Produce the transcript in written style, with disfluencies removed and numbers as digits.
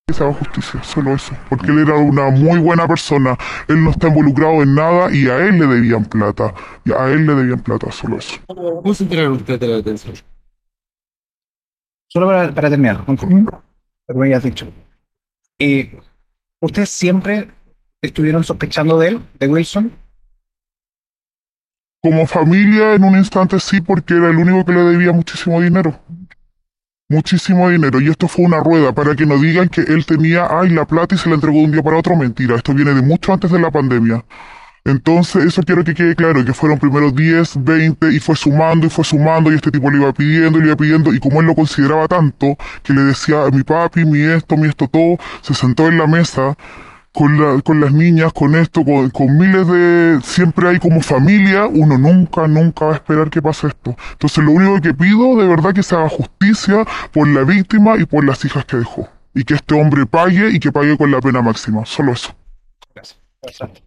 que se haga justicia, solo eso. Porque él era una muy buena persona, él no está involucrado en nada y a él le debían plata. Y a él le debían plata, solo eso. ¿Cómo se enteraron ustedes de la detención? Solo para terminar, con lo que me habías dicho. Eh, ¿Ustedes siempre estuvieron sospechando de él, de Wilson? Como familia, en un instante sí, porque era el único que le debía muchísimo dinero. Muchísimo dinero. Y esto fue una rueda para que no digan que él tenía, ay, la plata y se la entregó de un día para otro. Mentira, esto viene de mucho antes de la pandemia. Entonces, eso quiero que quede claro, que fueron primero 10, 20 y fue sumando y este tipo le iba pidiendo y como él lo consideraba tanto, que le decía a mi papi, mi esto, todo, se sentó en la mesa con las niñas, con esto, con miles de... Siempre hay como familia, uno nunca va a esperar que pase esto. Entonces lo único que pido, de verdad, que se haga justicia por la víctima y por las hijas que dejó. Y que este hombre pague y que pague con la pena máxima. Solo eso. Gracias.